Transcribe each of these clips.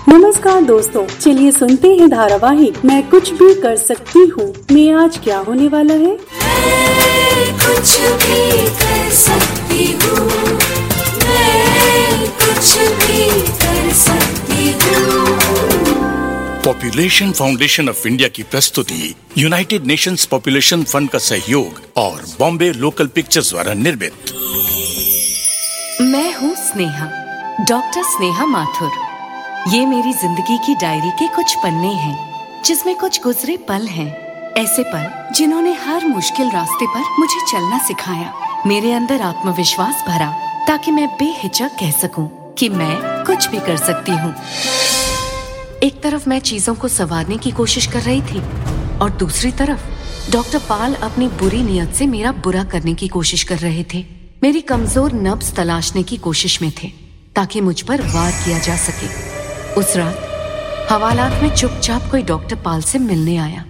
नमस्कार दोस्तों, चलिए सुनते हैं धारावाहिक मैं कुछ भी कर सकती हूँ में आज क्या होने वाला है। मैं कुछ भी कर सकती हूँ, मैं कुछ भी कर सकती हूँ। पॉपुलेशन फाउंडेशन ऑफ इंडिया की प्रस्तुति, यूनाइटेड नेशंस पॉपुलेशन फंड का सहयोग और बॉम्बे लोकल पिक्चर्स द्वारा निर्मित। मैं हूँ स्नेहा, डॉक्टर स्नेहा माथुर। ये मेरी जिंदगी की डायरी के कुछ पन्ने हैं, जिसमें कुछ गुजरे पल हैं। ऐसे पल जिन्होंने हर मुश्किल रास्ते पर मुझे चलना सिखाया, मेरे अंदर आत्मविश्वास भरा, ताकि मैं बेहिचक कह सकूं कि मैं कुछ भी कर सकती हूँ। एक तरफ मैं चीजों को संवारने की कोशिश कर रही थी और दूसरी तरफ डॉक्टर पाल अपनी बुरी नीयत से मेरा बुरा करने की कोशिश कर रहे थे। मेरी कमजोर नब्ज तलाशने की कोशिश में थे ताकि मुझ पर वार किया जा सके। उस रात हवालात में चुपचाप कोई डॉक्टर पाल से मिलने आया।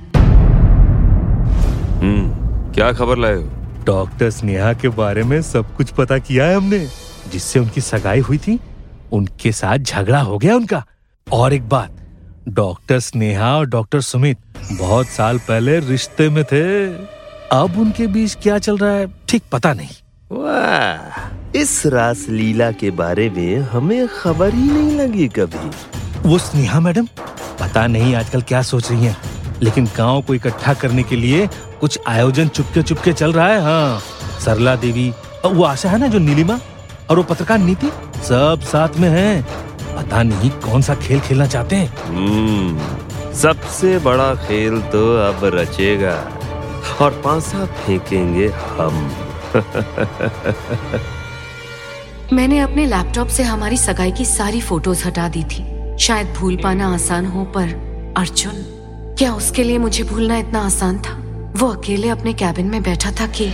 क्या खबर लाए हो? डॉक्टर स्नेहा के बारे में सब कुछ पता किया है हमने। जिससे उनकी सगाई हुई थी, उनके साथ झगड़ा हो गया उनका। और एक बात, डॉक्टर स्नेहा और डॉक्टर सुमित बहुत साल पहले रिश्ते में थे। अब उनके बीच क्या चल रहा है ठीक पता नहीं। वाह, इस रासलीला के बारे में हमें खबर ही नहीं लगी कभी। वो स्नेहा मैडम पता नहीं आजकल क्या सोच रही हैं, लेकिन गांव को इकट्ठा करने के लिए कुछ आयोजन चुपके चुपके चल रहा है। हाँ, सरला देवी, वो आशा है ना जो नीलिमा, और वो पत्रकार नीति, सब साथ में हैं। पता नहीं कौन सा खेल खेलना चाहते हैं। सबसे बड़ा खेल तो अब रचेगा और पासा फेंकेंगे हम। मैंने अपने लैपटॉप से हमारी सगाई की सारी फोटोज हटा दी थी। शायद भूल पाना आसान हो, पर अर्जुन, क्या उसके लिए मुझे भूलना इतना आसान था? वो अकेले अपने कैबिन में बैठा था कि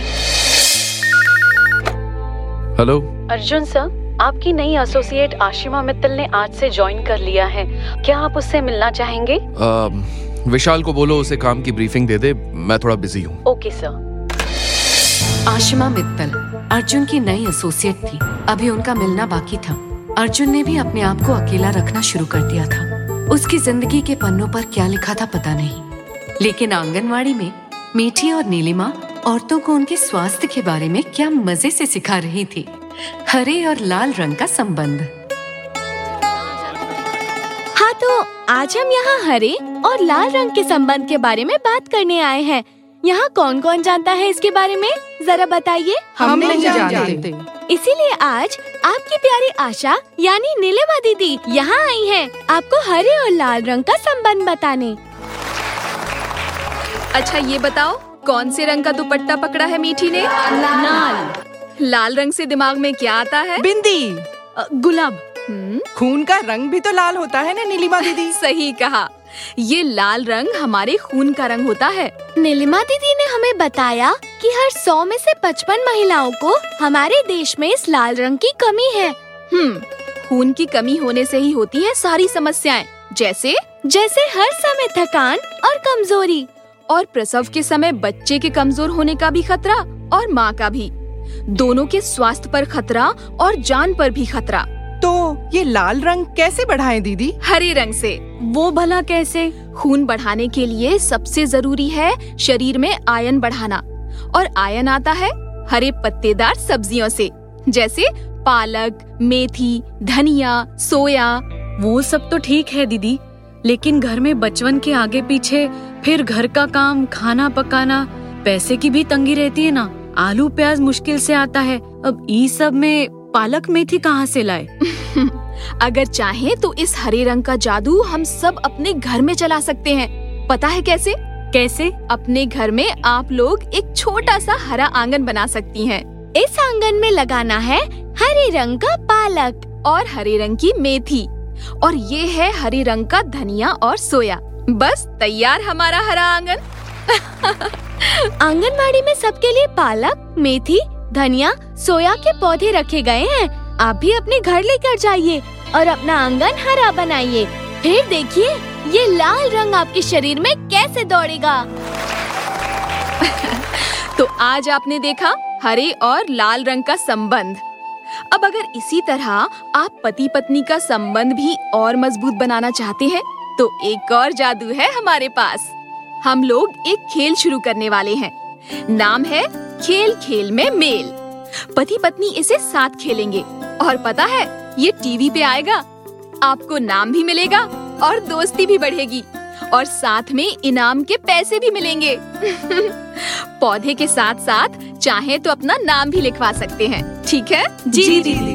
हेलो अर्जुन सर, आपकी नई एसोसिएट आशिमा मित्तल ने आज से ज्वाइन कर लिया है। क्या आप उससे मिलना चाहेंगे? विशाल को बोलो उसे काम की ब्रीफिंग दे दे, मैं थोड़ा बिजी हूँ। Okay sir. आशिमा मित्तल अर्जुन की नई एसोसिएट थी। अभी उनका मिलना बाकी था। अर्जुन ने भी अपने आप को अकेला रखना शुरू कर दिया था। उसकी जिंदगी के पन्नों पर क्या लिखा था पता नहीं, लेकिन आंगनवाड़ी में मीठी और नीलिमा औरतों को उनके स्वास्थ्य के बारे में क्या मजे से सिखा रही थी। हरे और लाल रंग का संबंध। हाँ, तो आज हम यहाँ हरे और लाल रंग के संबंध के बारे में बात करने आए हैं। यहाँ कौन कौन जानता है इसके बारे में, जरा बताइए। हम नहीं जानते। इसीलिए आज आपकी प्यारी आशा यानी नीलिमा दीदी यहाँ आई हैं आपको हरे और लाल रंग का संबंध बताने। अच्छा ये बताओ, कौन से रंग का दुपट्टा पकड़ा है मीठी ने? लाल रंग से दिमाग में क्या आता है? बिंदी, गुलाब। खून का रंग भी तो लाल होता है ना नीलिमा दीदी? सही कहा, ये लाल रंग हमारे खून का रंग होता है। नीलिमा दीदी ने हमें बताया कि हर 100 में से 55 महिलाओं को हमारे देश में इस लाल रंग की कमी है। खून की कमी होने से ही होती है सारी समस्याएं, जैसे हर समय थकान और कमजोरी, और प्रसव के समय बच्चे के कमजोर होने का भी खतरा और माँ का भी। दोनों के स्वास्थ्य पर खतरा और जान पर भी खतरा। तो ये लाल रंग कैसे बढ़ाएं दीदी? हरे रंग से। वो भला कैसे? खून बढ़ाने के लिए सबसे जरूरी है शरीर में आयरन बढ़ाना, और आयरन आता है हरे पत्तेदार सब्जियों से, जैसे पालक, मेथी, धनिया, सोया। वो सब तो ठीक है दीदी, लेकिन घर में बचवन के आगे पीछे फिर घर का काम, खाना पकाना, पैसे की भी तंगी रहती है ना। आलू प्याज मुश्किल से आता है। अब इस सब में पालक मेथी कहाँ से लाए? अगर चाहें तो इस हरे रंग का जादू हम सब अपने घर में चला सकते हैं। पता है कैसे? कैसे? अपने घर में आप लोग एक छोटा सा हरा आंगन बना सकती हैं। इस आंगन में लगाना है हरे रंग का पालक और हरे रंग की मेथी, और ये है हरे रंग का धनिया और सोया। बस तैयार हमारा हरा आंगन। आंगनबाड़ी में सबके लिए पालक, मेथी, धनिया, सोया के पौधे रखे गए हैं। आप भी अपने घर लेकर जाइए और अपना आंगन हरा बनाइए। फिर देखिए ये लाल रंग आपके शरीर में कैसे दौड़ेगा। तो आज आपने देखा हरे और लाल रंग का संबंध। अब अगर इसी तरह आप पति पत्नी का संबंध भी और मजबूत बनाना चाहते हैं तो एक और जादू है हमारे पास। हम लोग एक खेल शुरू करने वाले हैं। नाम है खेल खेल में मेल। पति पत्नी इसे साथ खेलेंगे और पता है ये टीवी पे आएगा। आपको नाम भी मिलेगा और दोस्ती भी बढ़ेगी और साथ में इनाम के पैसे भी मिलेंगे। पौधे के साथ साथ चाहे तो अपना नाम भी लिखवा सकते हैं। ठीक है? जी दीदी।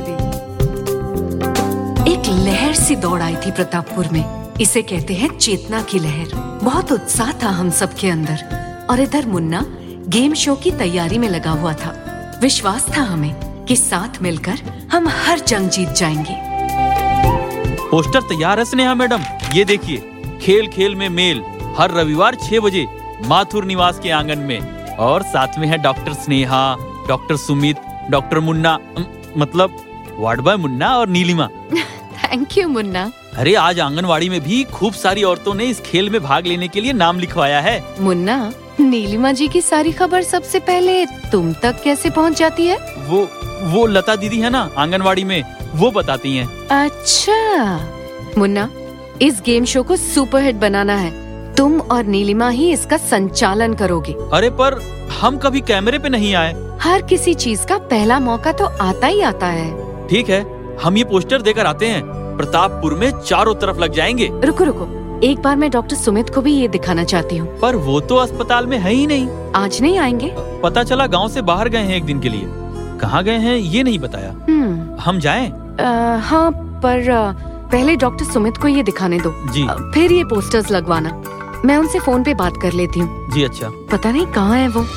एक लहर सी दौड़ आई थी प्रतापपुर में। इसे कहते हैं चेतना की लहर। बहुत उत्साह था हम सबके अंदर और इधर मुन्ना गेम शो की तैयारी में लगा हुआ था। विश्वास था हमें कि साथ मिलकर हम हर जंग जीत जाएंगे। पोस्टर तैयार है स्नेहा मैडम, ये देखिए, खेल खेल में मेल, हर रविवार 6 बजे माथुर निवास के आंगन में। और साथ में है doctor Sneha, doctor Sumit, doctor Munna, मतलब वार्ड बॉय मुन्ना और नीलिमा। Thank you Munna. अरे आज आंगनवाड़ी में भी खूब सारी औरतों ने इस खेल में भाग लेने के लिए नाम लिखवाया है। मुन्ना, नीलिमा जी की सारी खबर सबसे पहले तुम तक कैसे पहुंच जाती है? वो लता दीदी है ना आंगनवाड़ी में, वो बताती हैं। अच्छा मुन्ना, इस गेम शो को सुपरहिट बनाना है। तुम और नीलिमा ही इसका संचालन करोगे। अरे पर हम कभी कैमरे पे नहीं आए। हर किसी चीज का पहला मौका तो आता ही आता है। ठीक है, हम ये पोस्टर देकर आते हैं। प्रतापपुर में चारों तरफ लग जाएंगे। रुको, एक बार मैं डॉक्टर सुमित को भी ये दिखाना चाहती हूँ। पर वो तो अस्पताल में है ही नहीं। आज नहीं आएंगे? पता चला गांव से बाहर गए हैं एक दिन के लिए। कहाँ गए हैं ये नहीं बताया। हम जाएं? हाँ, पर पहले डॉक्टर सुमित को ये दिखाने दो जी। फिर ये पोस्टर्स लगवाना। मैं उनसे फोन पे बात कर लेती हूँ। जी अच्छा। पता नहीं कहाँ है वो।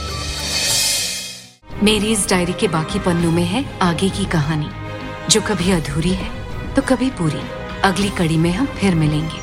मेरी इस डायरी के बाकी पन्नों में है आगे की कहानी, जो कभी अधूरी है तो कभी पूरी। अगली कड़ी में हम फिर मिलेंगे।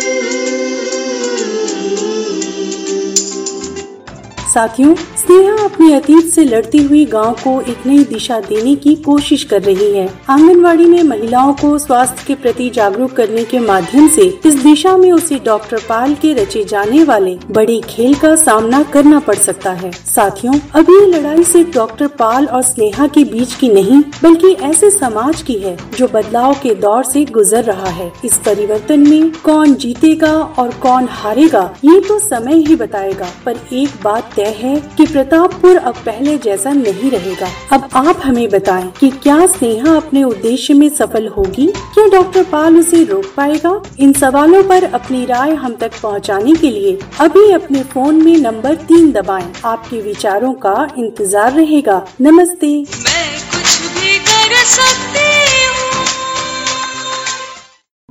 साथियों, स्नेहा अपने अतीत से लड़ती हुई गांव को एक नई दिशा देने की कोशिश कर रही है। आंगनवाड़ी में महिलाओं को स्वास्थ्य के प्रति जागरूक करने के माध्यम से इस दिशा में उसे डॉक्टर पाल के रचे जाने वाले बड़े खेल का सामना करना पड़ सकता है। साथियों, अब ये लड़ाई सिर्फ डॉक्टर पाल और स्नेहा के बीच की नहीं, बल्कि ऐसे समाज की है जो बदलाव के दौर से गुजर रहा है। इस परिवर्तन में कौन जीतेगा और कौन हारेगा, ये तो समय ही बताएगा। पर एक बात तय है कि प्रतापपुर अब पहले जैसा नहीं रहेगा। अब आप हमें बताएं कि क्या स्नेहा अपने उद्देश्य में सफल होगी? क्या डॉक्टर पाल उसे रोक पाएगा? इन सवालों पर अपनी राय हम तक पहुंचाने के लिए अभी अपने फोन में नंबर 3 दबाएं। आपके विचारों का इंतजार रहेगा। नमस्ते। मैं कुछ भी कर सकती हूँ।